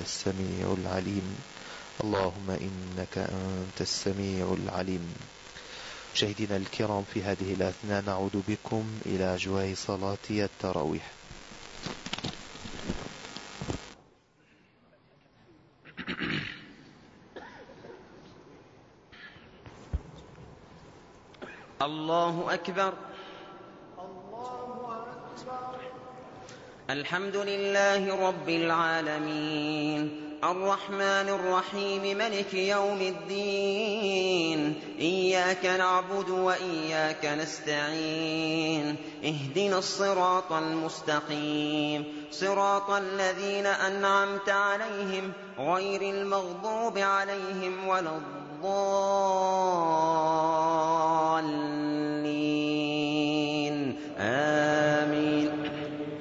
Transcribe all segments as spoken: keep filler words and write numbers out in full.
السميع العليم. اللهم إنك أنت السميع العليم. مشاهدينا الكرام، في هذه الأثناء نعود بكم إلى أجواء صلاة التراويح. الله أكبر. الحمد لله رب العالمين، الرحمن الرحيم، ملك يوم الدين. إياك نعبد وإياك نستعين، اهدنا الصراط المستقيم، صراط الذين أنعمت عليهم غير المغضوب عليهم ولا الضالين. آمين.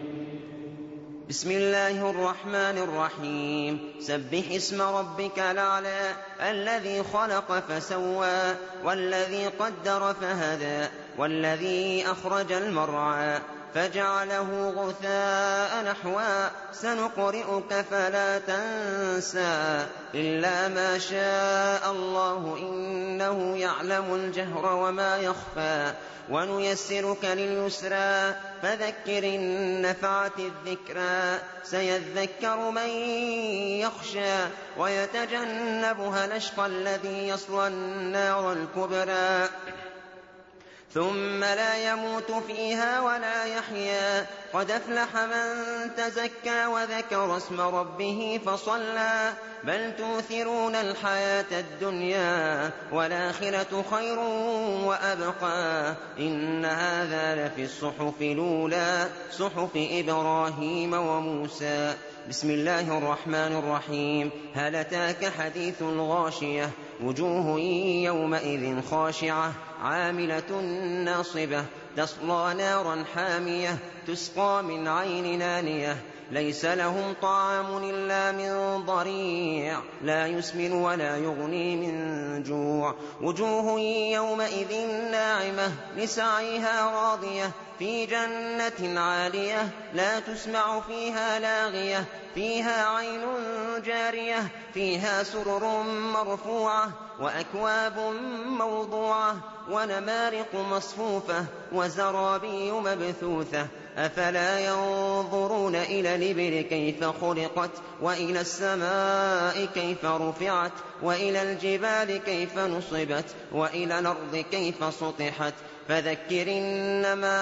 بسم الله الرحمن الرحيم. سبح اسم ربك الأعلى، الذي خلق فسوى، والذي قدر فهدى، والذي أخرج المرعى فجعله غثاء نحوا. سنقرئك فلا تنسى إلا ما شاء الله، إنه يعلم الجهر وما يخفى. ونيسرك لليسرى، فذكر إن نفعت الذكرى. سيذكر من يخشى، ويتجنبها الأشقى الذي يصلى النار الكبرى، ثم لا يموت فيها ولا يحيا. قد أفلح من تزكى وذكر اسم ربه فصلى. بل تؤثرون الحياة الدنيا، والآخرة خير وأبقى. إن هذا لفي الصحف الأولى، صحف إبراهيم وموسى. بسم الله الرحمن الرحيم. هل أتاك حديث الغاشية؟ وجوه يومئذ خاشعة، عاملة ناصبة، تصلى نارا حامية، تسقى من عين آنية. ليس لهم طعام إلا من ضريع، لا يسمن ولا يغني من جوع. وجوه يومئذ ناعمة، لسعيها راضية، في جنة عالية، لا تسمع فيها لاغية، فيها عين جارية، فيها سرر مرفوعة، وأكواب موضوعة، ونمارق مصفوفة، وزرابي مبثوثة. أفلا ينظرون إلى الإبل كيف خلقت، وإلى السماء كيف رفعت، وإلى الجبال كيف نصبت، وإلى الأرض كيف سطحت. فذكر إنما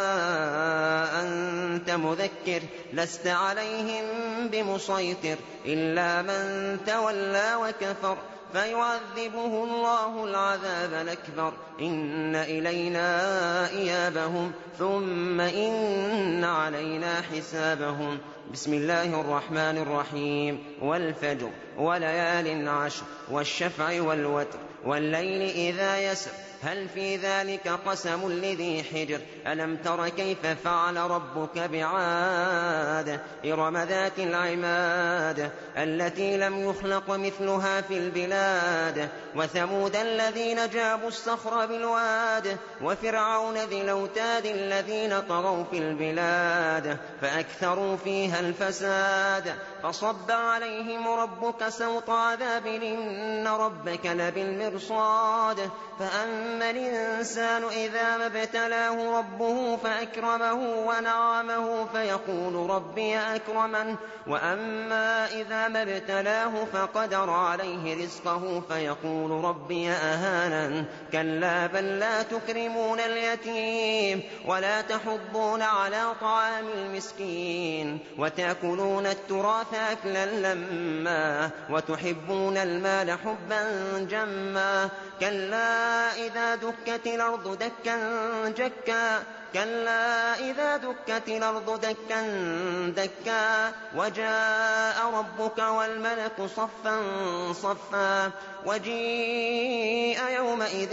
أنت مذكر، لست عليهم بمسيطر، إلا من تولى وكفر، فيعذبه الله العذاب الأكبر. إن إلينا إيابهم، ثم إن علينا حسابهم. بسم الله الرحمن الرحيم. والفجر وليال عشر، والشفع والوتر، والليل إذا يسر، هل في ذلك قسم لذي حجر. ألم تر كيف فعل ربك بعاد، إرم ذات العماد، التي لم يخلق مثلها في البلاد. وثمود الذين جابوا الصخر بالواد، وفرعون ذي الأوتاد الذين طغوا في البلاد، فأكثروا فيها الفساد. فصب عليهم ربك سوط عذاب، إن ربك لبالمرصاد. فأما الإنسان إذا ما ابتلاه ربه فأكرمه ونعمه فيقول ربي أكرمن. وأما إذا ما ابتلاه فقدر عليه رزقه فيقول ربي أهانن. كلا بل لا تكرمون اليتيم، ولا تحضون على طعام المسكين، وتأكلون التراث أكلا لما، وتحبون المال حبا جما. كلا إذا دكت الأرض دكا جكا، كلا إذا دكت الأرض دكا دكا، وجاء ربك والملك صفا صفا. وجيء يومئذ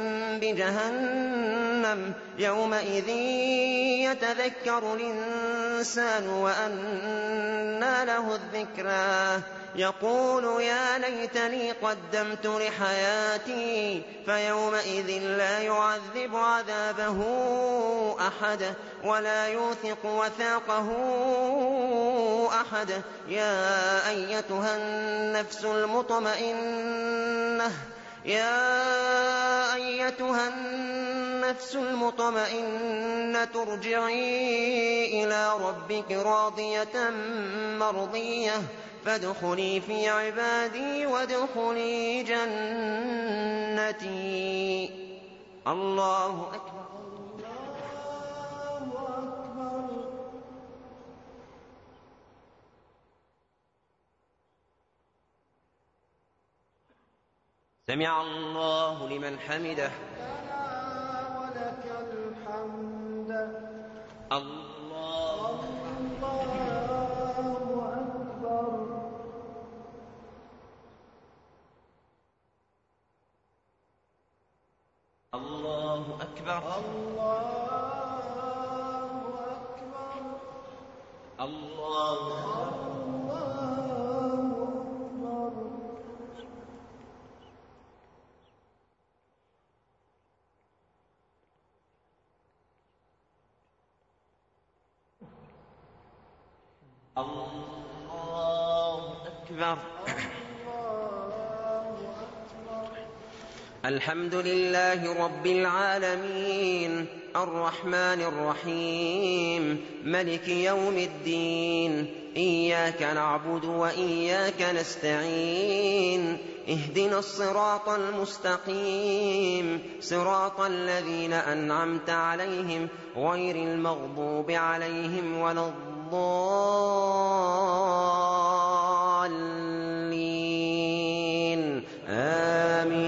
بجهنم، يومئذ يتذكر الإنسان وأنى له الذكرى. يقول يا ليتني قدمت لحياتي، فيومئذ لا يعذب عذابه أحد ولا يوثق وثاقه أحد. يا أيتها النفس المطمئنة يا أيتها النفس المطمئنة ارجعي إلى ربك راضية مرضية فادخلي في عبادي وادخلي جنتي. الله أكبر. سمع الله لمن حمده. ولك الحمد. الله الله أكبر. الله الله أكبر. الحمد لله رب العالمين الرحمن الرحيم ملك يوم الدين. إياك نعبد وإياك نستعين. اهدنا الصراط المستقيم صراط الذين أنعمت عليهم غير المغضوب عليهم ولا الضالين. آمين.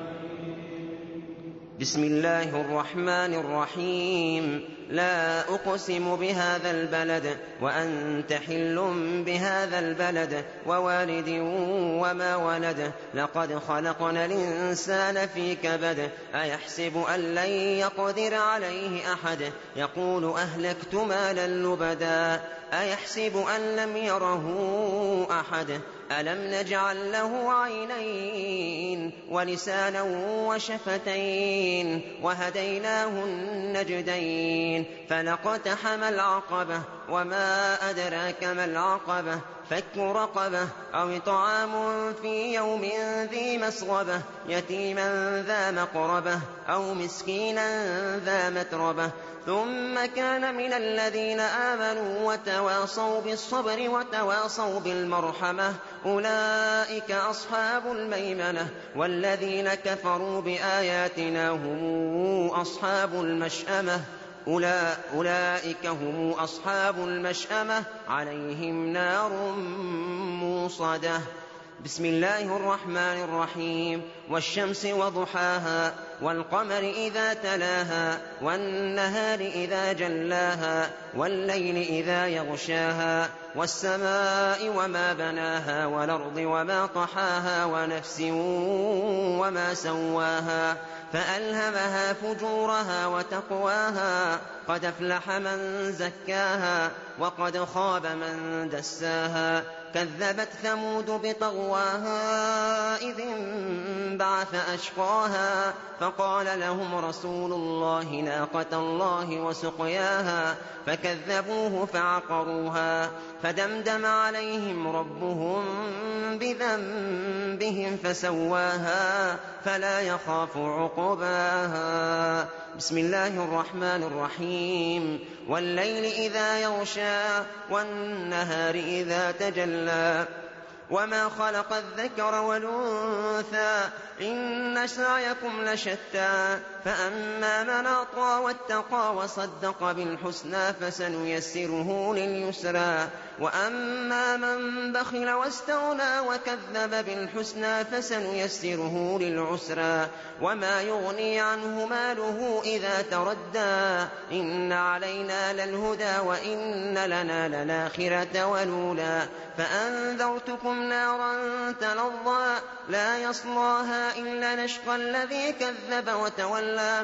بسم الله الرحمن الرحيم. لا أقسم بهذا البلد وأنت حل بهذا البلد ووالد وما ولد. لقد خلقنا الإنسان في كبد. أيحسب أن لن يقدر عليه أحد. يقول أهلكت مالا لبدا. أيحسب أن لم يره أحد. ألم نجعل له عينين ولسانا وشفتين وهديناه النجدين. فلاقتحم العقبة وما أدراك ما العقبة. فك رقبة أو طعام في يوم ذي مسغبة يتيما ذا مقربة أو مسكينا ذا متربة. ثم كان من الذين آمنوا وتواصوا بالصبر وتواصوا بالمرحمة أولئك أصحاب الميمنة. والذين كفروا بآياتنا هم أصحاب المشأمة أولئك هم أصحاب المشأمة عليهم نار موصدة. بسم الله الرحمن الرحيم. والشمس وضحاها والقمر إذا تلاها والنهار إذا جلاها والليل إذا يغشاها والسماء وما بناها والأرض وما طحاها ونفس وما سواها فألهمها فجورها وتقواها. قد أفلح من زكاها وقد خاب من دساها. كذبت ثمود بطغواها إذ انبعث أشقاها فقال لهم رسول الله ناقة الله وسقياها فكذبوه فعقروها فدمدم عليهم ربهم بذنبهم فسواها فلا يخاف عقباها. بسم الله الرحمن الرحيم. والليل إذا يغشى والنهار إذا تجلى وما خلق الذكر والأنثى إن سعيكم لشتى. فأما من أعطى واتقى وصدق بالحسنى فسنيسره لليسرى. وأما من بخل واستغنى وكذب بالحسنى فسنيسره للعسرى. وما يغني عنه ماله إذا تردى. إن علينا للهدى وإن لنا للآخرة والأولى. فأنذرتكم نارا تلظى لا يصلاها إلا الأشقى الذي كذب وتولى.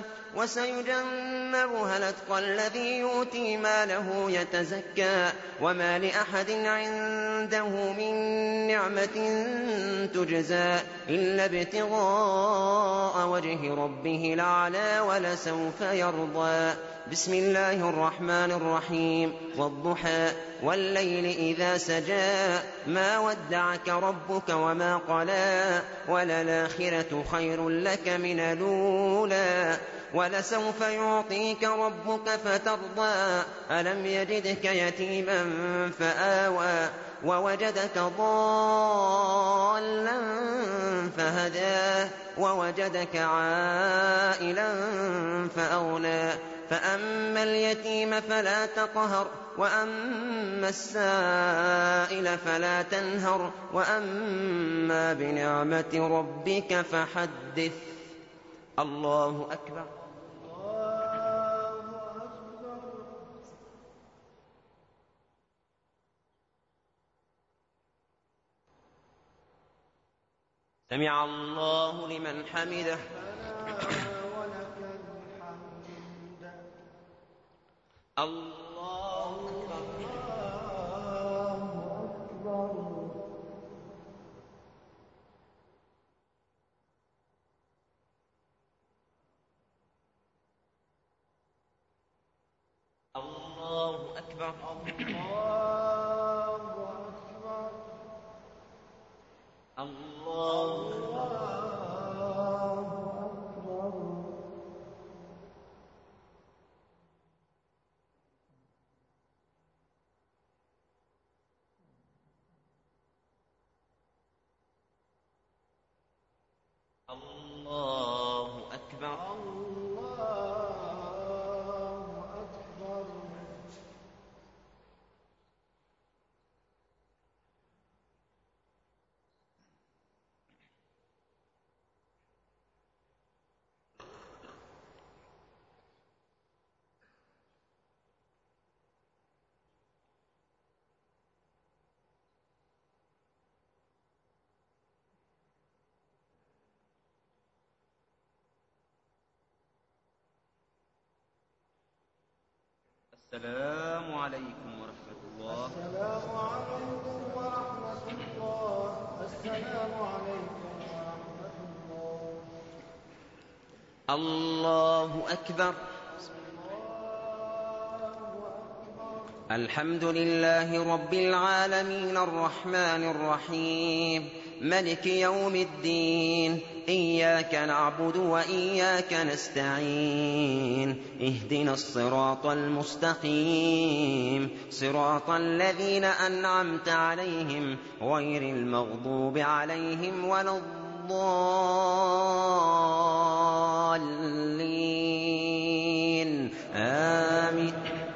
وسيجنبها الأتقى الذي يؤتي ماله يتزكى. وما لأحد لأحد عنده من نعمة تجزى إلا ابتغاء وجه ربه الأعلى ولسوف يرضى. بسم الله الرحمن الرحيم. والضحى والليل إذا سجى ما ودعك ربك وما قلى وللآخرة خير لك من الأولى ولسوف يعطيك ربك فترضى ألم يجدك يتيما فآوى ووجدك ضالا فهدى ووجدك عائلا فأغنى فأما اليتيم فلا تقهر وأما السائل فلا تنهر وأما بنعمة ربك فحدث. الله أكبر. سمع الله لمن حمده. الله أكبر. الله أكبر. الله الله أكبر. الله أكبر. السلام عليكم ورحمة الله. السلام عليكم ورحمة الله. السلام عليكم ورحمة الله. الله أكبر. الحمد لله رب العالمين الرحمن الرحيم ملك يوم الدين إياك نعبد وإياك نستعين اهدنا الصراط المستقيم صراط الذين أنعمت عليهم غير المغضوب عليهم ولا الضالين آمين.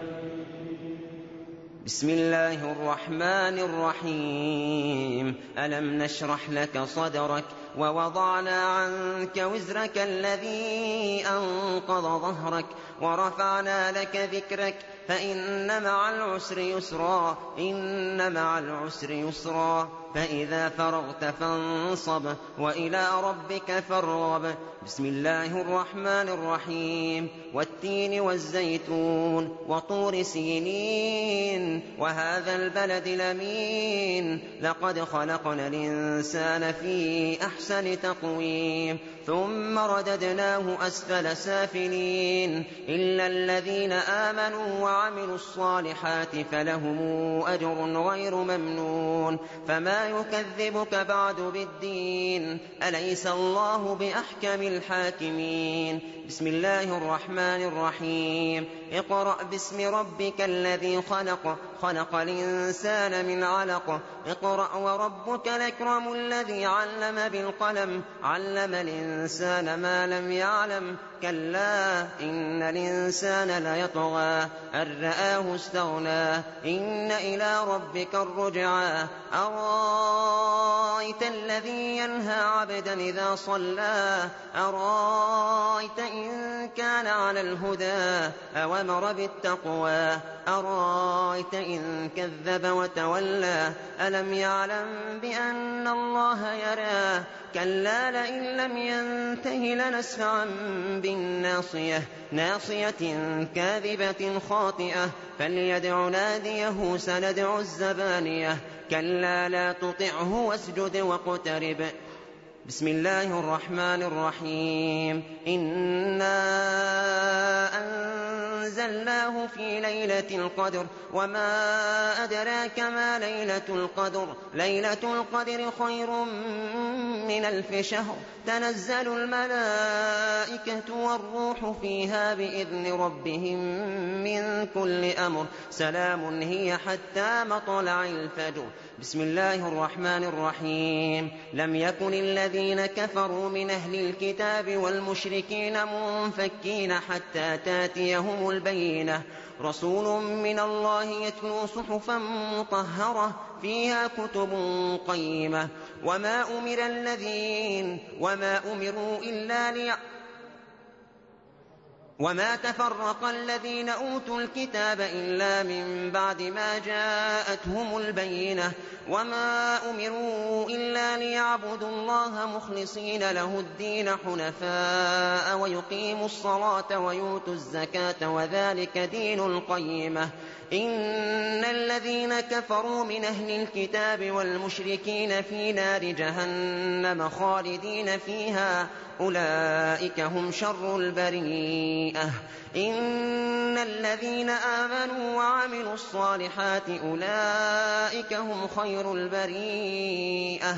بسم الله الرحمن الرحيم ألم نشرح لك صدرك ووضعنا عنك وزرك الذي أنقض ظهرك ورفعنا لك ذكرك فإن مع العسر يسرا إن مع العسر يسرا فإذا فرغت فانصب وإلى ربك فارغب. بسم الله الرحمن الرحيم والتين والزيتون وطور سينين وهذا البلد الأمين لقد خلقنا الإنسان في أحسن تقويم ثم رددناه أسفل سافلين إلا الذين آمنوا وعملوا الصالحات فلهم أجر غير ممنون. فما يكذبك بعد بالدين أليس الله بأحكم الحاكمين. بسم الله الرحمن الرحيم اقرأ باسم ربك الذي خلق خلق الإنسان من علق اقرأ وربك الأكرم الذي علم بالقلم علم الإنسان ما لم يعلم كلا إن الإنسان ليطغى أن رآه استغنى إن إلى ربك الرجعى أرأيت الذي ينهى عبدا إذا صلى أرأيت إن كان على الهدى أوامر بالتقوى أرأيت إن كذب وتولى ألم يعلم بأن الله يرى كلا لئن لم ينته لنسفعا بالناصية ناصية كاذبة خاطئة فليدع ناديه سندع الزبانية كلا لا تطعه واسجد واقترب. بسم الله الرحمن الرحيم إنا أنزلناه في ليلة القدر وما أدراك ما ليلة القدر ليلة القدر خير من ألف شهر تنزل الملائكة والروح فيها بإذن ربهم من كل أمر سلام هي حتى مطلع الفجر. بسم الله الرحمن الرحيم لم يكن الذين كفروا من أهل الكتاب والمشركين منفكين حتى تاتيهم البينة رسول من الله يتلو صحفا مطهرة فيها كتب قيمة وما أمر الذين وما أمروا إلا ليعبدوا وما تفرق الذين أوتوا الكتاب إلا من بعد ما جاءتهم البينة وما أمروا إلا ليعبدوا الله مخلصين له الدين حنفاء ويقيموا الصلاة ويؤتوا الزكاة وذلك دين القيمة إن الذين كفروا من أهل الكتاب والمشركين في نار جهنم خالدين فيها أولئك هم شر البريئة إن الذين آمنوا وعملوا الصالحات أولئك هم خير البريئة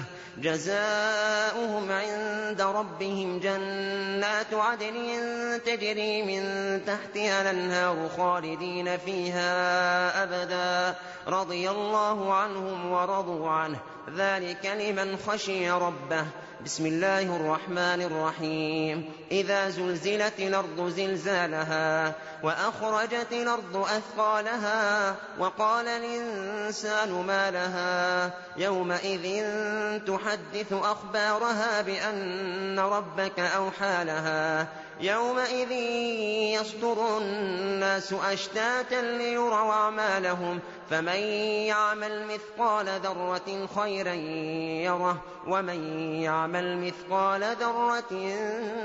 جزاؤهم عند ربهم جنات عدن تجري من تحتها الأنهار خالدين فيها أبدا رضي الله عنهم ورضوا عنه ذلك لمن خشي ربه. بسم الله الرحمن الرحيم إذا زلزلت الأرض زلزالها وأخرجت الأرض أثقالها وقال الإنسان ما لها يومئذ تحدث أخبارها بأن ربك أوحى لها يومئذ يصدر الناس أشتاتا ليروا أعمالهم فمن يعمل مثقال ذرة خيرا يره ومن يعمل مثقال ذرة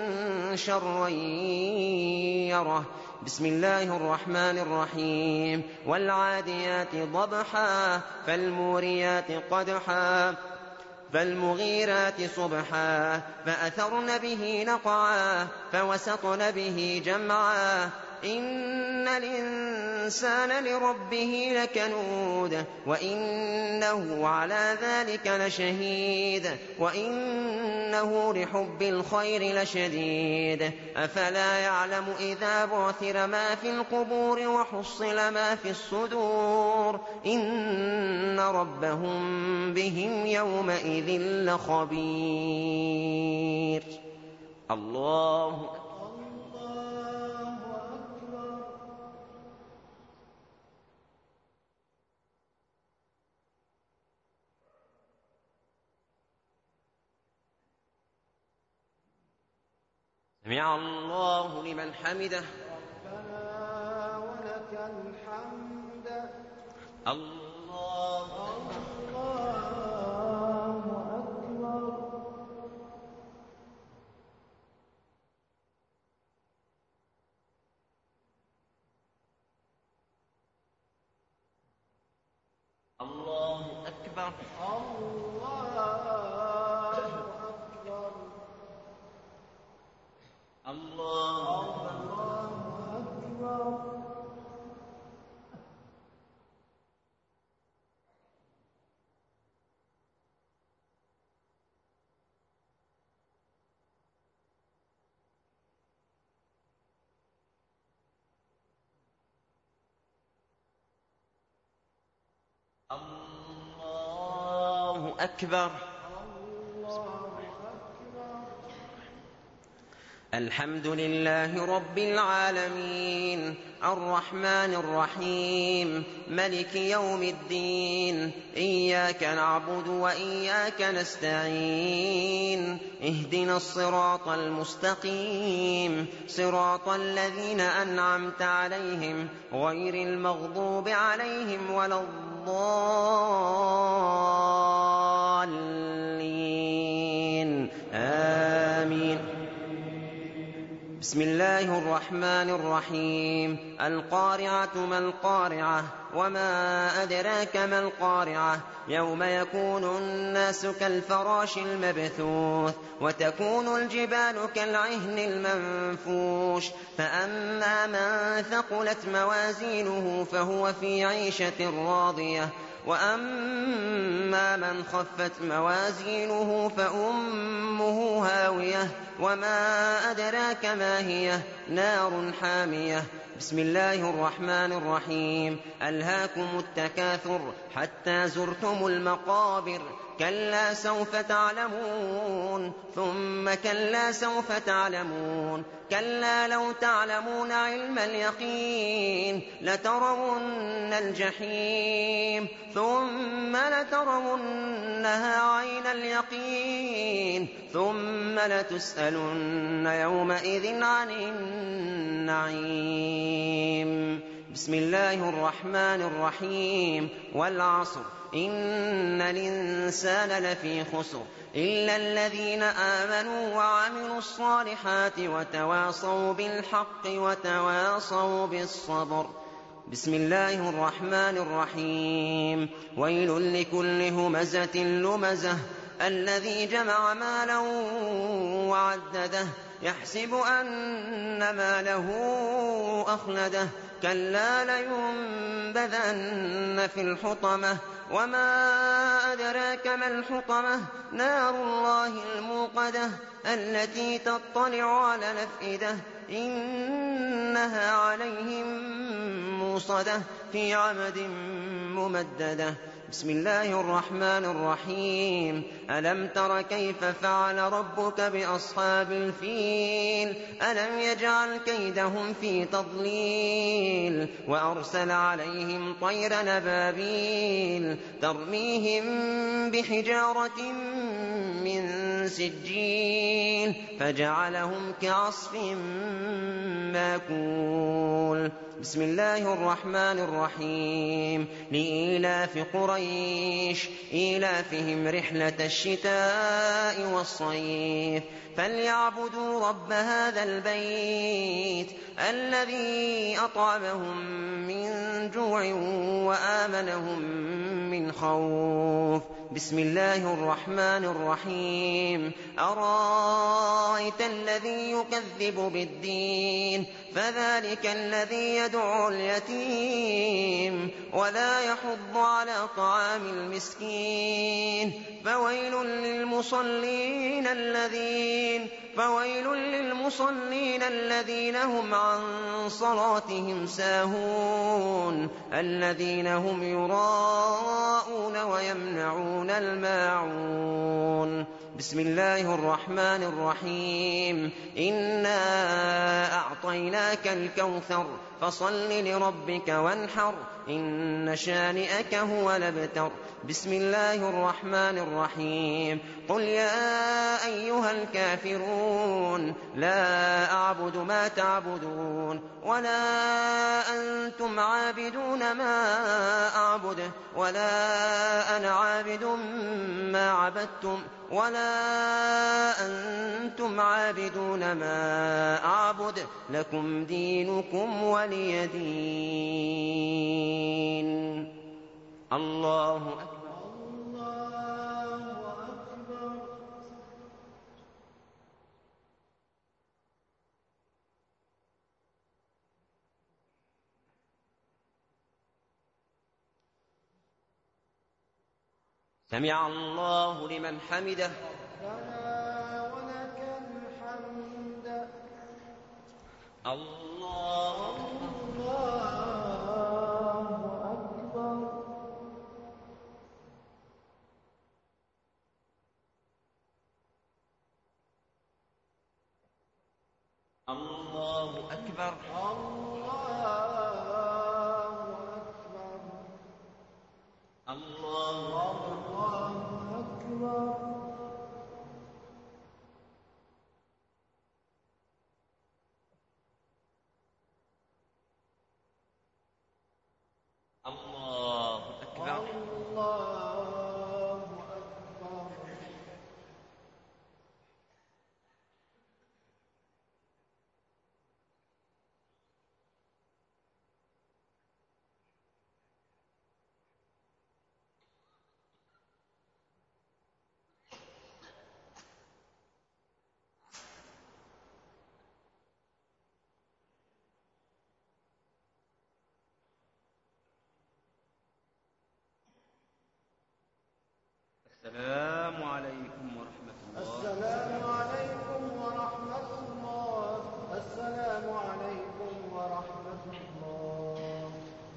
شرا يره. بسم الله الرحمن الرحيم والعاديات ضبحا فالموريات قدحا فالمغيرات صبحا فأثرن به نقعا فوسطن به جمعا إن الإنسان لربه لكنود وإنه على ذلك لشهيد وإنه لحب الخير لشديد أفلا يعلم إذا بعثر ما في القبور وحصل ما في الصدور إن ربهم بهم يومئذ لخبير. الله سمع الله لمن حمده ربنا ولك الحمد. الله الله أكبر. الله أكبر. الله الله أكبر. الحمد لله رب العالمين الرحمن الرحيم ملك يوم الدين إياك نعبد وإياك نستعين اهدنا الصراط المستقيم صراط الذين أنعمت عليهم غير المغضوب عليهم ولا الضالين آمين. بسم الله الرحمن الرحيم القارعة ما القارعة وما أدراك ما القارعة يوم يكون الناس كالفراش المبثوث وتكون الجبال كالعهن المنفوش فأما من ثقلت موازينه فهو في عيشة راضية وأما من خفت موازينه فأمه هاوية وما أدراك ما هي نار حامية بسم الله الرحمن الرحيم ألهاكم التكاثر حتى زرتم المقابر كلا سوف تعلمون ثم كلا سوف تعلمون كلا لو تعلمون علم اليقين لترون الجحيم ثم لترونها عين اليقين ثم لتسألن يومئذ عن النعيم بسم الله الرحمن الرحيم والعصر إن الإنسان لفي خسر إلا الذين آمنوا وعملوا الصالحات وتواصوا بالحق وتواصوا بالصبر بسم الله الرحمن الرحيم ويل لكل همزة لمزة الذي جمع مالا وعدده يحسب أن ماله أخلده كلا لينبذن في الحطمة وما أدراك ما الحطمة نار الله الموقدة التي تطلع على الأفئدة إنها عليهم موصدة في عمد ممددة بسم الله الرحمن الرحيم ألم تر كيف فعل ربك بأصحاب الفيل ألم يجعل كيدهم في تضليل وأرسل عليهم طير نبابيل ترميهم بحجارة من سجيل فجعلهم كعصف ماكول بسم الله الرحمن الرحيم لإيلاف قريش إيلافهم رحلة الشتاء والصيف فليعبدوا رب هذا البيت الذي أطعمهم من جوع وآمنهم من خوف بسم الله الرحمن الرحيم أرأيت الذي يكذب بالدين فذلك الذي يدعو اليتيم ولا يحض على طعام المسكين فويل للمصلين الذين فويل للمصلين الذين هم عن صلاتهم ساهون الذين هم يراءون ويمنعون الماعون بسم الله الرحمن الرحيم إنا أعطيناك الكوثر فصل لربك وانحر إن شانئك هو الأبتر بسم الله الرحمن الرحيم قل يا أيها الكافرون لا أعبد ما تعبدون ولا أنتم عابدون ما أعبد ولا أنا عابد ما عبدتم ولا أنتم عابدون ما أعبد لكم دينكم ولي دين الله أكبر الله أكبر سمع الله لمن حمده ربنا ولك الحمد الله الله أكبر الله أكبر الله أكبر الله الله أكبر الله أكبر الله أكبر السلام عليكم ورحمة الله. السلام عليكم ورحمة الله. السلام عليكم ورحمة الله.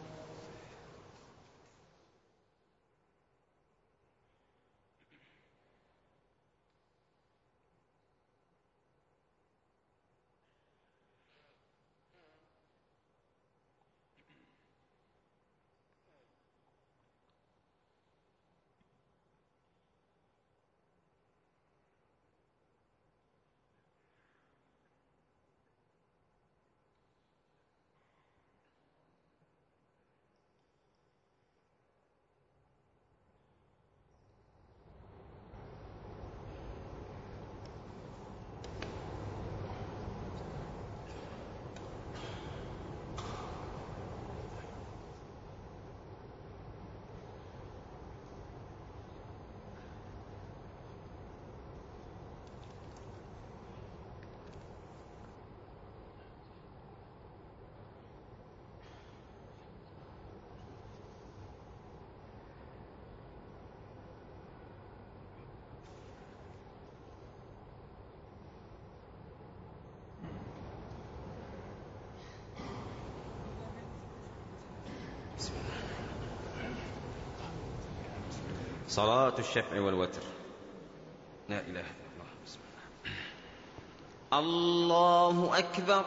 صلاة الشفع والوتر. لا إله إلا الله. بسم الله. الله أكبر.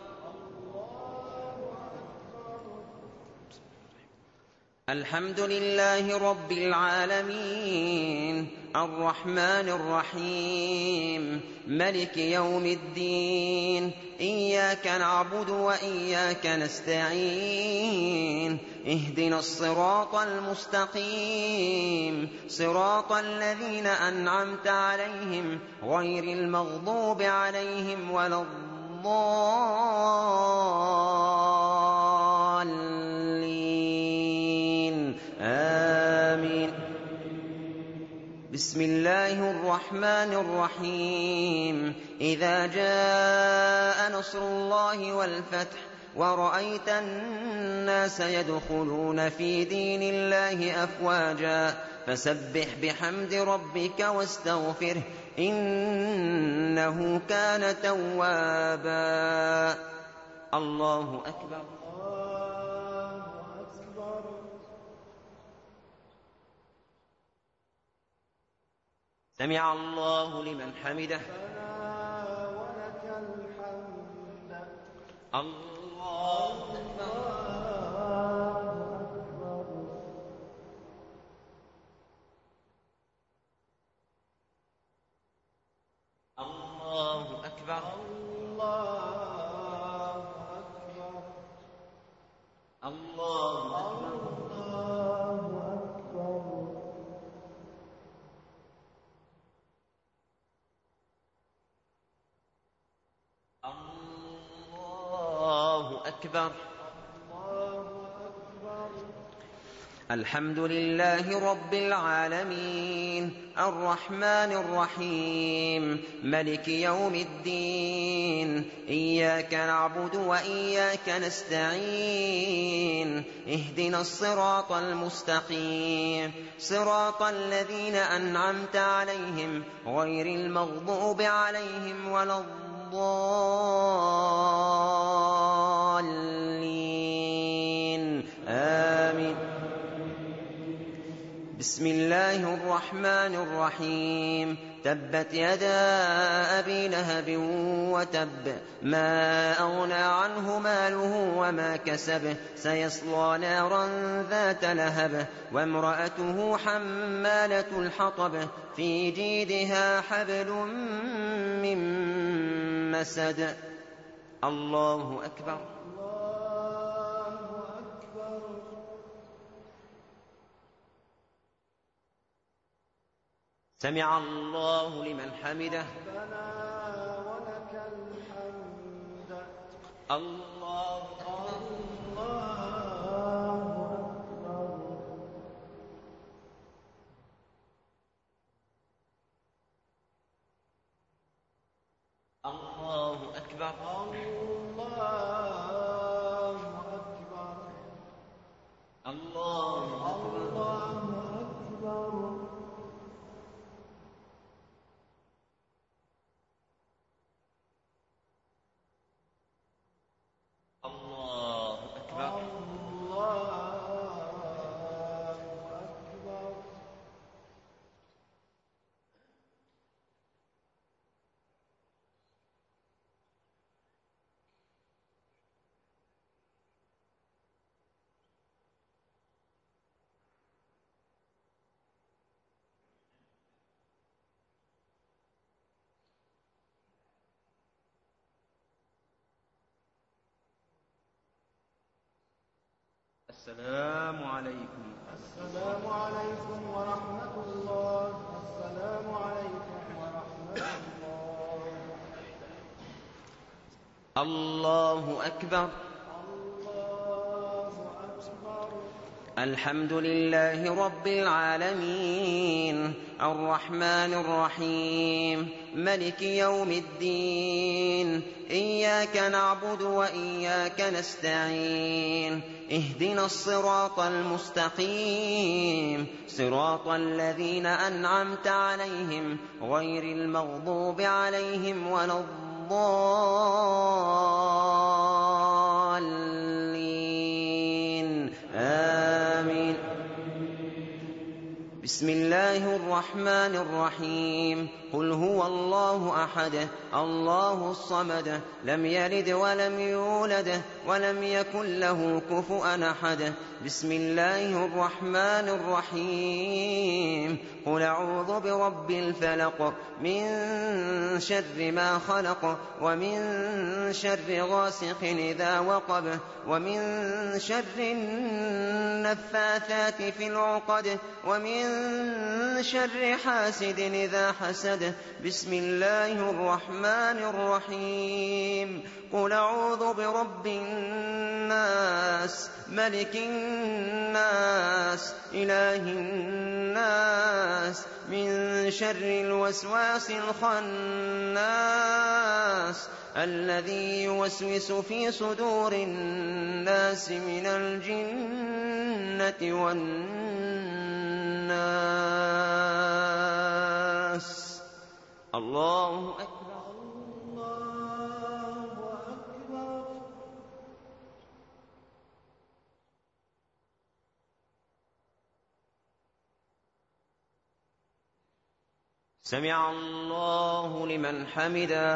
الحمد لله رب العالمين الرحمن الرحيم ملك يوم الدين إياك نعبد وإياك نستعين اهدنا الصراط المستقيم صراط الذين أنعمت عليهم غير المغضوب عليهم ولا الضالين آمين. بسم الله الرحمن الرحيم إذا جاء نصر الله والفتح ورأيت الناس يدخلون في دين الله أفواجا فسبح بحمد ربك واستغفره إنه كان توابا. الله أكبر. الله أكبر. سمع الله لمن حمده. ربنا ولك الحمد. الله أكبر. الله أكبر. الله أكبر. الله أكبر. الله أكبر. الله أكبر. الله أكبر. الحمد لله رب العالمين الرحمن الرحيم ملك يوم الدين إياك نعبد وإياك نستعين اهدنا الصراط المستقيم صراط الذين أنعمت عليهم غير المغضوب عليهم ولا الضالين آمين. بسم الله الرحمن الرحيم تبت يدا أبي لهب وتب ما أغنى عنه ماله وما كسب سيصلى نارا ذات لهب وامرأته حمالة الحطب في جيدها حبل من مسد. الله أكبر. الله أكبر. سمع الله لمن حمده. ربنا ولك الحمد. الله أكبر. الله أكبر. الله أكبر. الله أكبر. الله أكبر. الله أكبر. السلام عليكم. السلام عليكم ورحمة الله. السلام عليكم ورحمة الله. الله أكبر. الله أكبر. الحمد لله رب العالمين الرحمن الرحيم ملك يوم الدين إياك نعبد وإياك نستعين اهدنا الصراط المستقيم صراط الذين أنعمت عليهم غير المغضوب عليهم ولا الضالين آمين. بسم الله الرحمن الرحيم قل هو الله أحد الله الصمد لم يلد ولم يولد ولم يكن له كفؤا أحد. بسم الله الرحمن الرحيم قل أعوذ برب الفلق من شر ما خلق ومن شر غاسق إذا وقب ومن شر النفاثات في العقد ومن شر حاسد إذا حسد. بسم الله الرحمن الرحيم قل أعوذ برب الناس ملك الناس إله الناس من شر الوسواس الخناس الذي يوسوس في صدور الناس من الجنة والناس. الله أكبر. الله أكبر. سمع الله لمن حمده.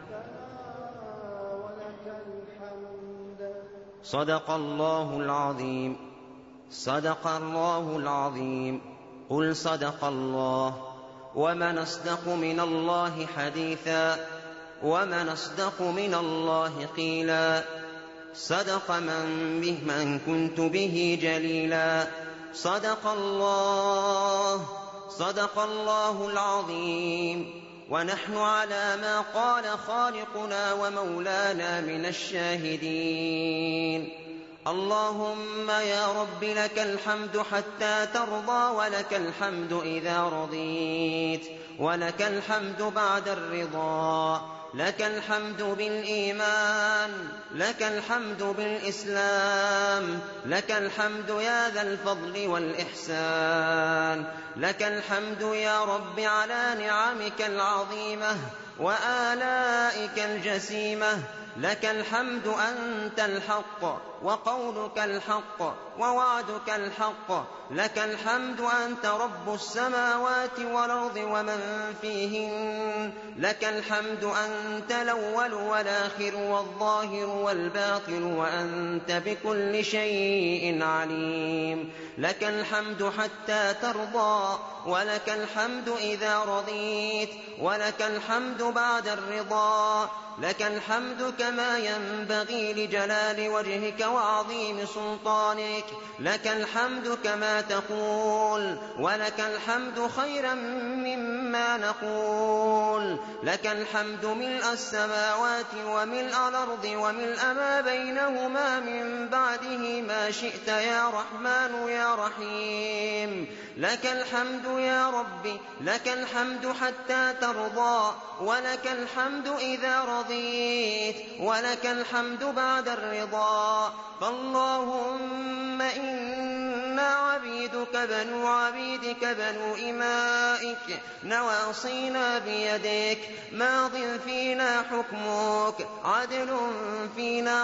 ولك الحمد. صدق الله العظيم. صدق الله العظيم. قل صدق الله. ومن أصدق من الله حديثا ومن أصدق من الله قيلا. صدق من به من كنت به جليلا. صدق الله. صدق الله العظيم. ونحن على ما قال خالقنا ومولانا من الشاهدين. اللهم يا رب لك الحمد حتى ترضى ولك الحمد إذا رضيت ولك الحمد بعد الرضا. لك الحمد بالإيمان لك الحمد بالإسلام لك الحمد يا ذا الفضل والإحسان. لك الحمد يا رب على نعمك العظيمة وآلائك الجسيمة. لك الحمد أنت الحق وقولك الحق ووعدك الحق. لك الحمد أنت رب السماوات والأرض ومن فيهن. لك الحمد أنت الأول والآخر والظاهر والباطن وأنت بكل شيء عليم. لك الحمد حتى ترضى ولك الحمد إذا رضيت ولك الحمد بعد الرضا. لك الحمد كما ينبغي لجلال وجهك وعظيم سلطانك. لك الحمد كما تقول ولك الحمد خيرا مما نقول. لك الحمد ملء السماوات وملء الأرض وملء ما بينهما من بعده ما شئت يا رحمن يا رحيم. لك الحمد يا ربي لك الحمد حتى ترضى ولك الحمد إذا رضيت ولك الحمد بعد الرضا. فاللهم إنا عبيدك بنو عبيدك بنو إمائك نواصينا بيدك ماض فينا حكمك عدل فينا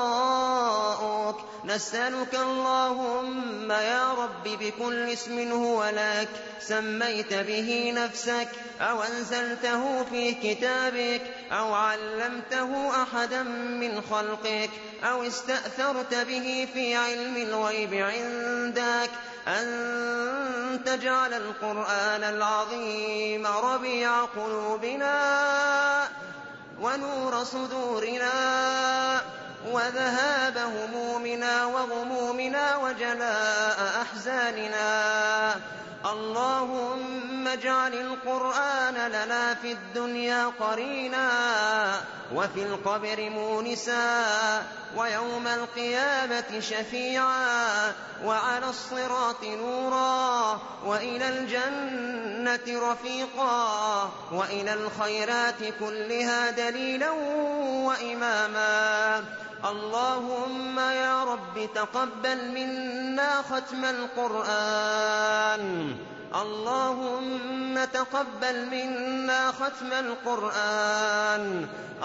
قضاؤك. نسألك اللهم يا رب بكل اسم هو لك سميت به نفسك أو أنزلته في كتابك أو علمته أحدا من خلقك أو استأثرت به في علم الغيب عندك أن تجعل القرآن العظيم ربيع قلوبنا ونور صدورنا وذهاب همومنا وغمومنا وجلاء أحزاننا. اللهم اجعل القرآن لنا في الدنيا قرينا وفي القبر مونسا ويوم القيامة شفيعا وعلى الصراط نورا وإلى الجنة رفيقا وإلى الخيرات كلها دليلا وإماما. اللهم يا رب تقبل منا ختم القرآن. اللهم تقبل منا ختم القرآن.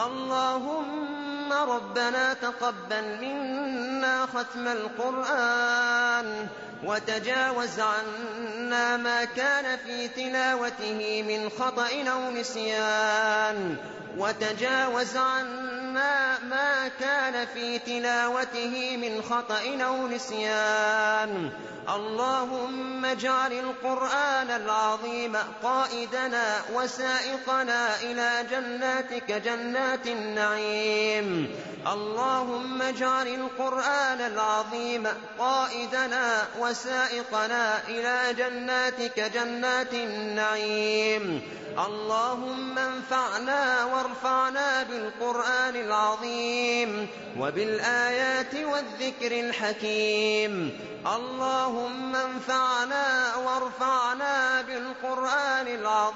اللهم ربنا تقبل منا ختم القرآن وتجاوز عنا ما كان في تلاوته من خطأ أو نسيان وتجاوز عنا ما كان في تلاوته من خطأ أو نسيان. اللهم اجعل القرآن العظيم قائدنا وسائقنا إلى جناتك جنات النعيم. اللهم اجعل القرآن العظيم قائدنا وسائقنا إلى جناتك جنات النعيم. اللهم انفعنا وارفعنا بالقرآن العظيم وبالآيات والذكر الحكيم. اللهم انفعنا وارفعنا بالقرآن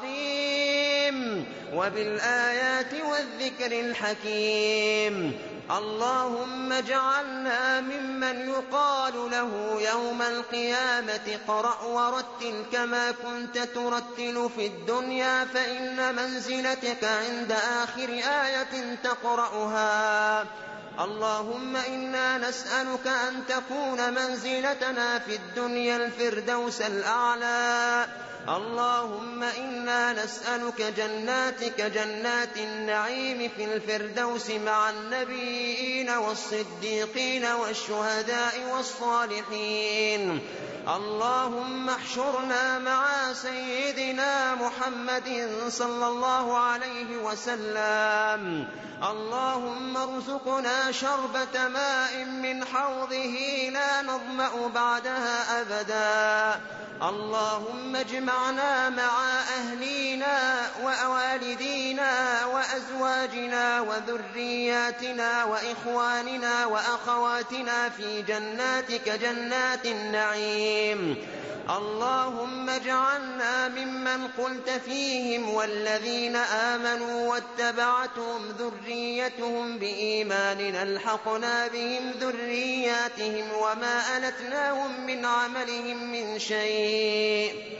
العظيم وبالآيات والذكر الحكيم. اللهم اجعلنا ممن يقال له يوم القيامة اقرأ ورتل كما كنت ترتل في الدنيا فإن منزلتك عند آخر آية تقرأها. اللهم إنا نسألك أن تكون منزلتنا في الدنيا الفردوس الأعلى. اللهم إنا نسألك جناتك جنات النعيم في الفردوس مع النبيين والصديقين والشهداء والصالحين. اللهم احشرنا مع سيدنا محمد صلى الله عليه وسلم. اللهم ارزقنا شربة ماء من حوضه لا نظمأ بعدها أبدا. اللهم اجمعنا مع أهلينا ووالدينا وأزواجنا وذرياتنا وإخواننا وأخواتنا في جناتك جنات النعيم. اللهم اجعلنا ممن قلت فيهم والذين آمنوا واتبعتهم ذريتهم بإيمان ألحقنا بهم ذرياتهم وما ألتناهم من عملهم من شيء.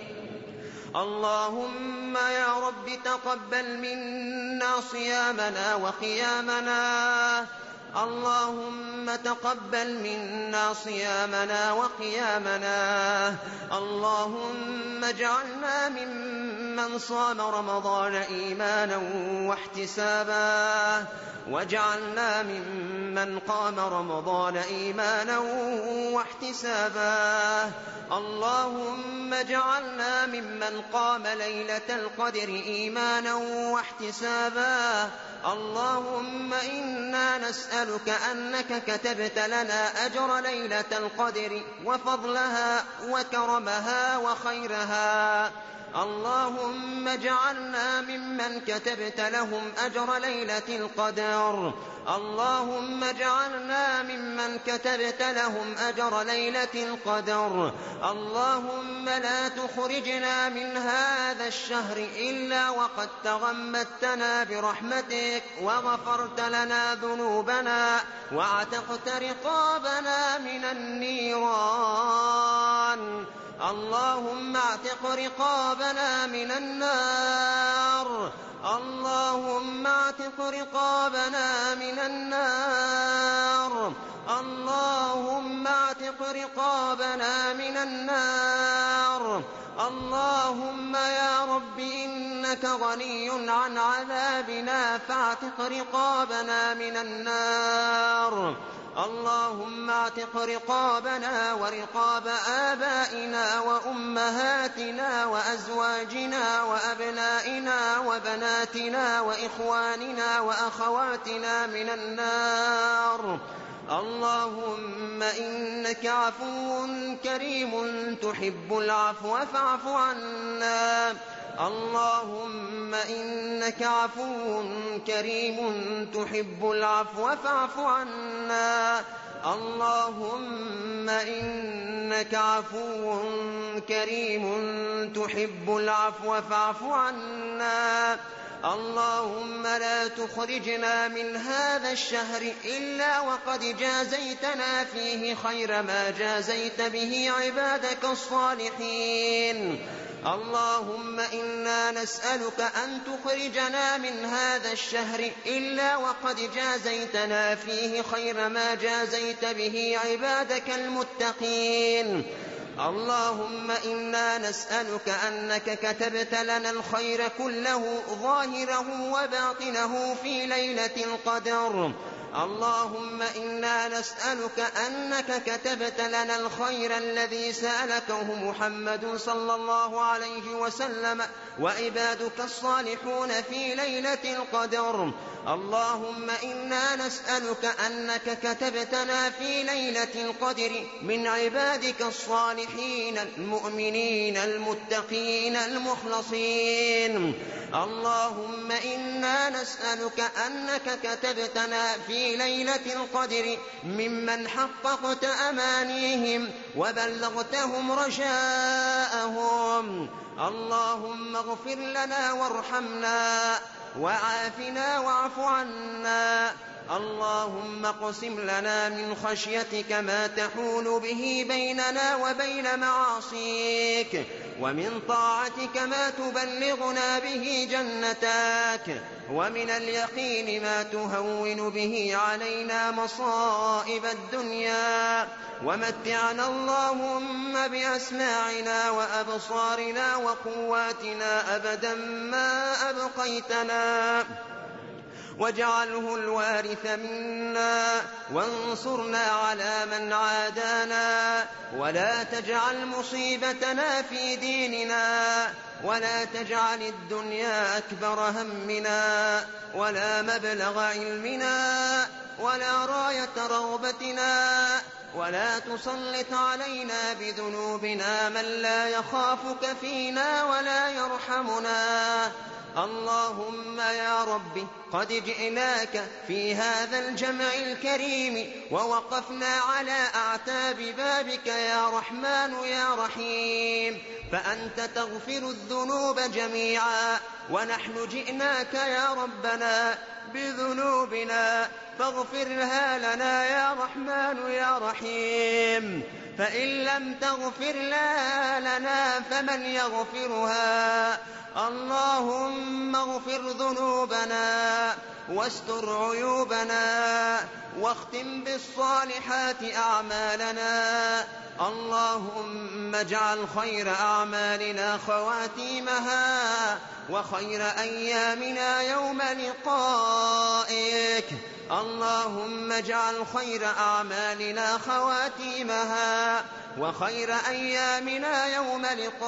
اللهم يا رب تقبل منا صيامنا وقيامنا. اللهم تقبل منا صيامنا وقيامنا. اللهم اجعلنا ممن صام رمضان إيمانا واحتسابا واجعلنا ممن قام رمضان إيمانا واحتسابا. اللهم اجعلنا ممن قام ليلة القدر إيمانا واحتسابا. اللهم إنا نسألك أنك كتبت لنا أجر ليلة القدر وفضلها وكرمها وخيرها. اللهم اجعلنا ممن كتبت لهم أجر ليلة القدر. اللهم اجعلنا ممن كتبت لهم أجر ليلة القدر. اللهم لا تخرجنا من هذا الشهر إلا وقد تغمدتنا برحمتك وغفرت لنا ذنوبنا واعتقت رقابنا من النيران. اللهم اعتق رقابنا من النار. اللهم اعتق رقابنا من النار. اللهم اعتق رقابنا من النار. اللهم يا رب إنك إنك غني عن عذابنا فاعتق رقابنا من النار. اللهم اعتق رقابنا ورقاب آبائنا وأمهاتنا وأزواجنا وأبنائنا وبناتنا وإخواننا وأخواتنا من النار. اللهم إنك عفو كريم تحب العفو فاعف عنا. اللهم إنك عفو كريم تحب العفو فاعف عنا. اللهم إنك عفو كريم تحب العفو فاعف عنا. اللهم لا تخرجنا من هذا الشهر إلا وقد جازيتنا فيه خير ما جازيت به عبادك الصالحين. اللهم إنا نسألك أن تخرجنا من هذا الشهر إلا وقد جازيتنا فيه خير ما جازيت به عبادك المتقين. اللهم إنا نسألك أنك كتبت لنا الخير كله ظاهره وباطنه في ليلة القدر. اللهم إنا نسألك أنك كتبت لنا الخير الذي سألكه محمد صلى الله عليه وسلم وعبادك الصالحون في ليلة القدر. اللهم إنا نسألك أنك كتبتنا في ليلة القدر من عبادك الصالحين المؤمنين المتقين المخلصين. اللهم إنا نسألك أنك كتبتنا في ليلة القدر ممن حققت أمانيهم وبلغتهم رجاءهم. اللهم اغفر لنا وارحمنا وعافنا واعف عنا. اللهم اقسم لنا من خشيتك ما تحول به بيننا وبين معاصيك، ومن طاعتك ما تبلغنا به جنتك، ومن اليقين ما تهون به علينا مصائب الدنيا. ومتعنا اللهم بأسماعنا وأبصارنا وقواتنا أبدا ما أبقيتنا، واجعله الوارث منا، وانصرنا على من عادانا، ولا تجعل مصيبتنا في ديننا، ولا تجعل الدنيا أكبر همنا ولا مبلغ علمنا ولا راية رغبتنا، ولا تسلط علينا بذنوبنا من لا يخافك فينا ولا يرحمنا. اللهم يا رب قد جئناك في هذا الجمع الكريم ووقفنا على أعتاب بابك يا رحمن يا رحيم، فأنت تغفر الذنوب جميعا، ونحن جئناك يا ربنا بذنوبنا فاغفرها لنا يا رحمن يا رحيم، فإن لم تغفر لنا فمن يغفرها؟ اللهم اغفر ذنوبنا واستر عيوبنا واختم بالصالحات أعمالنا. اللهم اجعل خير أعمالنا خواتيمها، وخير أيامنا يوم لقائك. اللهم اجعل خير أعمالنا خواتيمها، وخير أيامنا يوم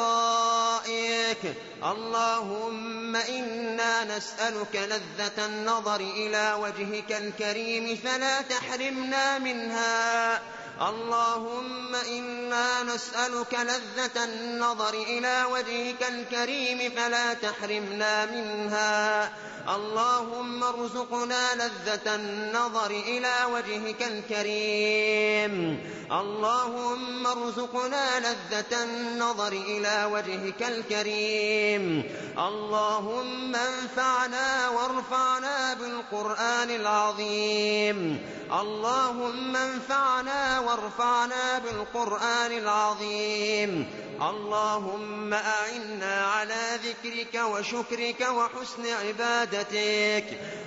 لقائك. اللهم إنا نسألك لذة النظر إلى وجهك الكريم فلا تحرمنا منها. اللهم إنا نسألك لذة النظر إلى وجهك الكريم فلا تحرمنا منها. اللهم ارزقنا لذة النظر إلى وجهك الكريم. اللهم ارزقنا لذة النظر إلى وجهك الكريم. اللهم انفعنا وارفعنا بالقرآن العظيم. اللهم انفعنا وارفعنا بالقرآن العظيم. اللهم أعنا على ذكرك وشكرك وحسن عبادتك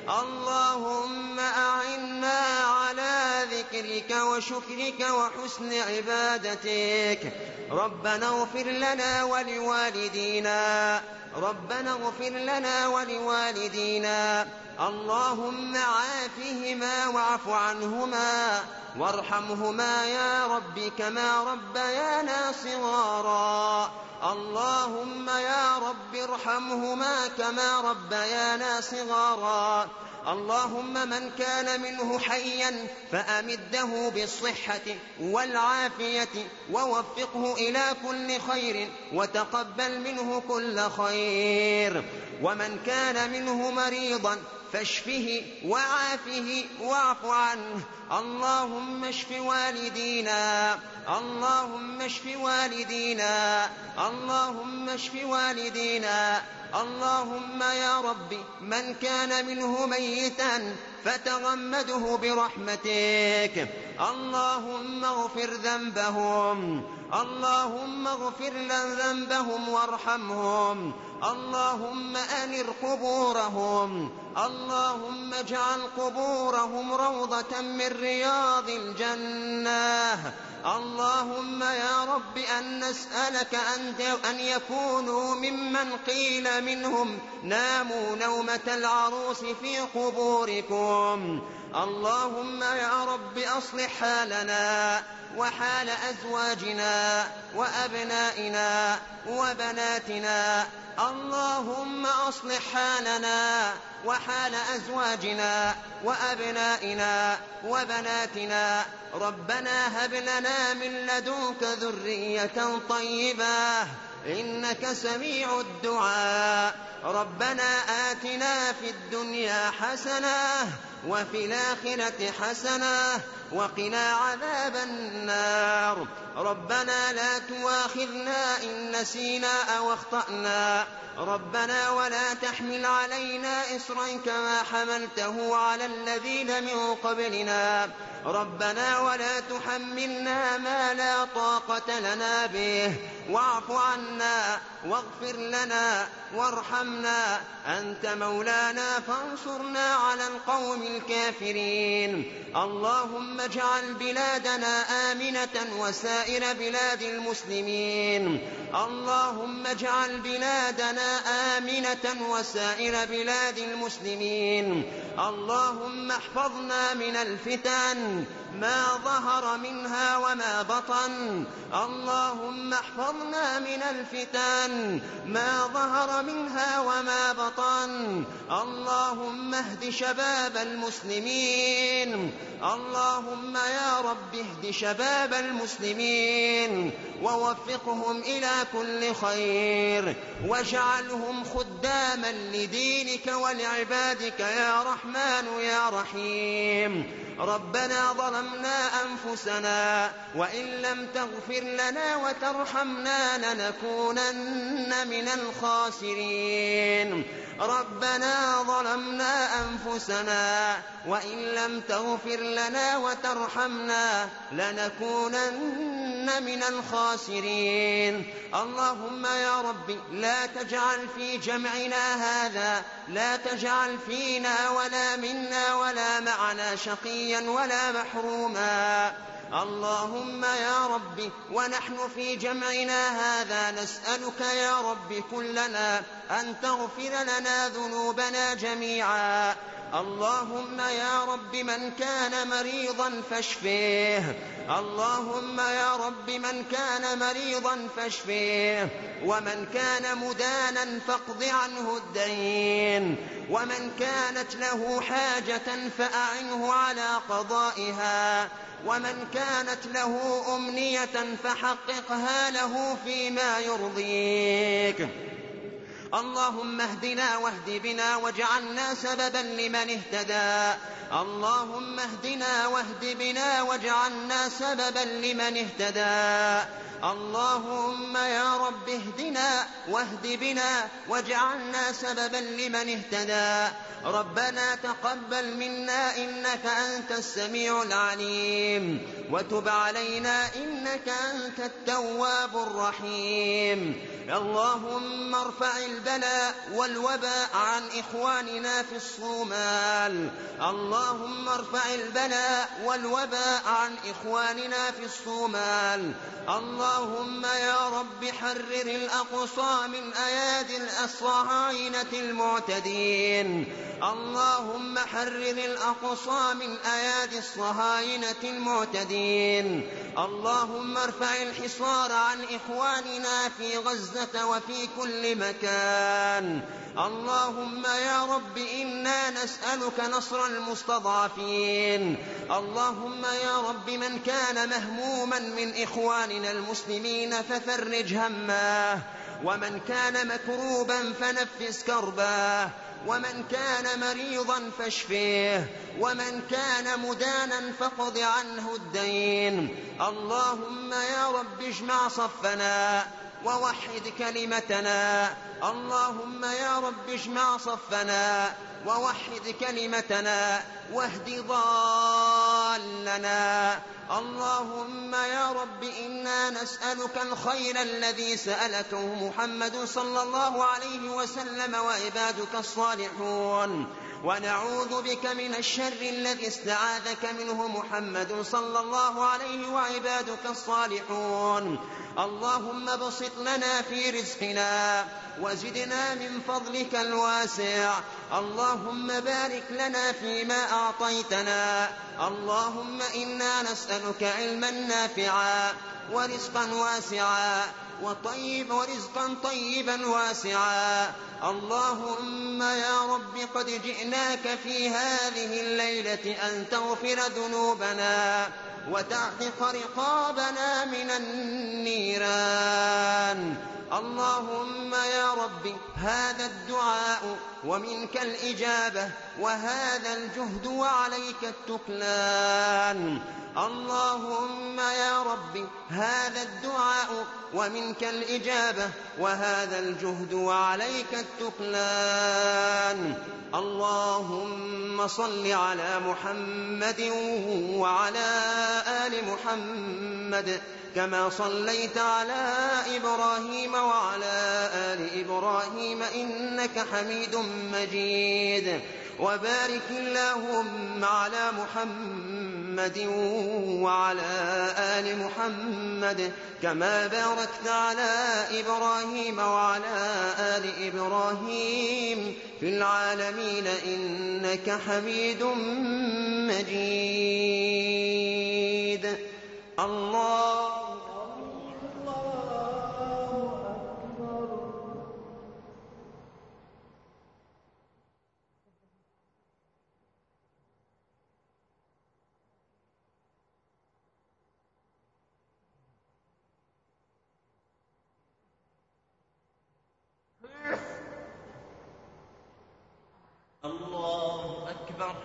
اللهم أعنا على ذكرك وشكرك وحسن عبادتك ربنا اغفر لنا ولوالدينا ربنا اغفر لنا ولوالدينا اللهم عافهما واعف عنهما وارحمهما يا رب كما ربيانا صغارا اللهم يا رب ارحمهما كما ربيانا صغارا اللهم من كان منه حيا فأمده بالصحة والعافية ووفقه إلى كل خير وتقبل منه كل خير ومن كان منه مريضا فاشفه وعافه واعف عنه اللهم اشف والدينا اللهم اشف والدينا اللهم اشف والدينا اللهم يا رب من كان منه ميتا فتغمده برحمتك اللهم اغفر ذنبهم اللهم اغفر ذنبهم وارحمهم اللهم أنر قبورهم اللهم اجعل قبورهم روضة من رياض الجنة اللهم يا رب أن نسألك أن يكونوا ممن قيل منهم ناموا نومة العروس في قبوركم اللهم يا رب أصلح حالنا وحال أزواجنا وأبنائنا وبناتنا اللهم أصلح حالنا وحال أزواجنا وأبنائنا وبناتنا ربنا هب لنا من لدنك ذرية طيبة إنك سميع الدعاء ربنا آتنا في الدنيا حسنة وفي الآخرة حسنة وقنا عذاب النار ربنا لا تواخذنا إن نسينا أو اخطأنا ربنا ولا تحمل علينا إصرا كما حملته على الذين من قبلنا ربنا ولا تحملنا ما لا طاقة لنا به واعف عنا واغفر لنا وارحمنا أنت مولانا فانصرنا على القوم الكافرين اللهم اجعل بلادنا آمنة وسائر بلاد المسلمين اللهم اجعل بلادنا آمنة وسائر بلاد المسلمين اللهم احفظنا من الفتن ما ظهر منها وما بطن اللهم احفظنا من الفتن ما ظهر منها وما بطن اللهم اهد شباب المسلمين اللهم يا رب اهد شباب المسلمين ووفقهم إلى كل خير واجعلهم خداما لدينك ولعبادك يا رحمن يا رحيم ربنا ظلمنا أنفسنا وإن لم تغفر لنا وترحمنا لنكونن من الخاسرين ربنا ظلمنا أنفسنا وإن لم تغفر لنا وترحمنا لنكونن من الخاسرين اللهم يا رب لا تجعل في جمعنا هذا لا تجعل فينا ولا منا ولا معنا شقيا ولا محروما اللهم يا رب ونحن في جمعنا هذا نسألك يا رب كلنا أن تغفر لنا ذنوبنا جميعا اللهم يا رب من كان مريضا فاشفيه اللهم يا رب من كان مريضا فاشفيه ومن كان مدانا فاقض عنه الدين ومن كانت له حاجة فأعنه على قضائها ومن كانت له أمنية فحققها له فيما يرضيك اللهم اهدنا واهد بنا واجعلنا سببا لمن اهتدى اللهم اهدنا واهد بنا واجعلنا سببا لمن اهتدى اللهم يا رب اهدنا واهد بنا واجعلنا سببا لمن اهتدى. ربنا تقبل منا إنك أنت السميع العليم وتب علينا إنك أنت التواب الرحيم. اللهم ارفع البلاء والوباء عن إخواننا في الصومال. اللهم ارفع البلاء والوباء عن إخواننا في الصومال. اللهم يا رب حرر الأقصى من أيادي الصهاينة المعتدين. اللهم حرر الأقصى من أيادي الصهاينة المعتدين. اللهم ارفع الحصار عن إخواننا في غزة وفي كل مكان. اللهم يا رب إنا نسألك نصر المستضعفين. اللهم يا رب من كان مهموما من إخواننا المسلمين ففرج همه، ومن كان مكروبا فنفس كرباه، ومن كان مريضا فاشفيه، ومن كان مدانا فاقض عنه الدين. اللهم يا رب اجمع صفنا ووحد كلمتنا. اللهم يا رب اجمع صفنا ووحد كلمتنا واهد ضالنا. اللهم يا رب إنا نسألك الخير الذي سألكه محمد صلى الله عليه وسلم وعبادك الصالحون، ونعوذ بك من الشر الذي استعاذك منه محمد صلى الله عليه وعبادك الصالحون. اللهم بسط لنا في رزقنا وزدنا من فضلك الواسع. اللهم بارك لنا فيما أعطيتنا. اللهم إنا نسألك علما نافعا ورزقا واسعا وطيب ورزقا طيبا واسعا. اللهم يا رب قد جئناك في هذه الليلة أن تغفر ذنوبنا وتعتق رقابنا من النيران. اللهم يا رب هذا الدعاء ومنك الإجابة، وهذا الجهد وعليك التكلان. اللهم يا رب هذا الدعاء ومنك الإجابة، وهذا الجهد وعليك التكلان. اللهم صل على محمد وعلى آل محمد كما صليت على إبراهيم وعلى آل إبراهيم إنك حميد مجيد. وبارك اللهم على محمد وعلى آل محمد كما باركت على إبراهيم وعلى آل إبراهيم في العالمين إنك حميد مجيد. الله الله أكبر.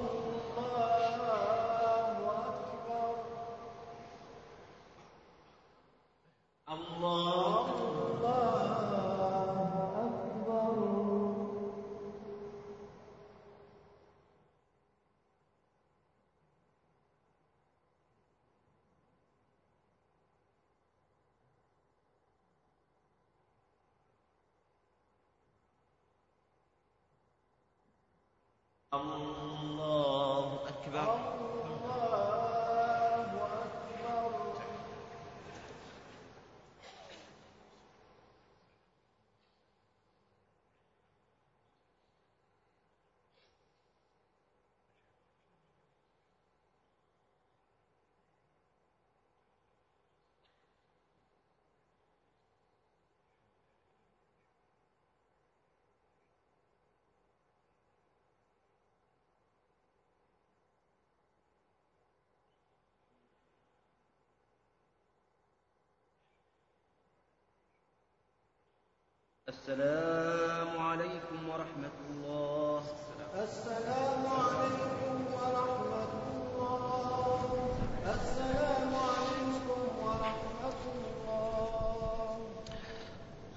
الله الله أكبر. السلام عليكم ورحمة الله. السلام عليكم ورحمة الله. السلام عليكم ورحمة الله.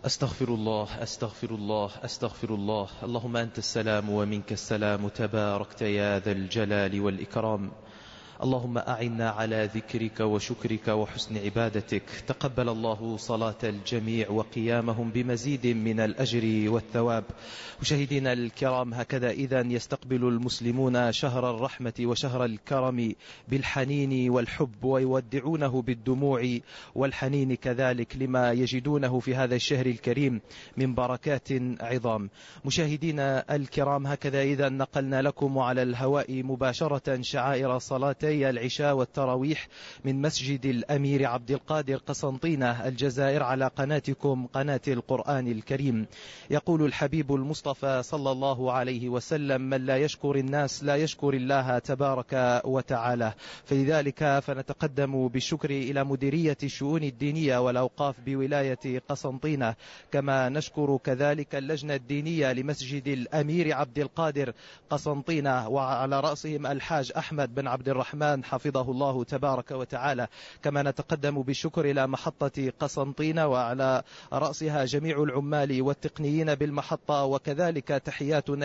أستغفر الله أستغفر الله أستغفر الله. اللهم أنت السلام ومنك السلام، تباركت يا ذا الجلال والإكرام. اللهم أعنا على ذكرك وشكرك وحسن عبادتك. تقبل الله صلاة الجميع وقيامهم بمزيد من الأجر والثواب. مشاهدينا الكرام، هكذا إذن يستقبل المسلمون شهر الرحمة وشهر الكرم بالحنين والحب، ويودعونه بالدموع والحنين كذلك لما يجدونه في هذا الشهر الكريم من بركات عظام. مشاهدينا الكرام، هكذا إذن نقلنا لكم على الهواء مباشرة شعائر صلاتي العشاء والتراويح من مسجد الأمير عبد القادر قسنطينة الجزائر على قناتكم قناة القرآن الكريم. يقول الحبيب المصطفى صلى الله عليه وسلم: من لا يشكر الناس لا يشكر الله تبارك وتعالى. فلذلك فنتقدم بالشكر إلى مديرية الشؤون الدينية والأوقاف بولاية قسنطينة، كما نشكر كذلك اللجنة الدينية لمسجد الأمير عبد القادر قسنطينة، وعلى رأسهم الحاج أحمد بن عبد الرحمن حفظه الله تبارك وتعالى. كما نتقدم بالشكر إلى محطة قسنطينة وعلى رأسها جميع العمال والتقنيين بالمحطة، وكذلك تحياتنا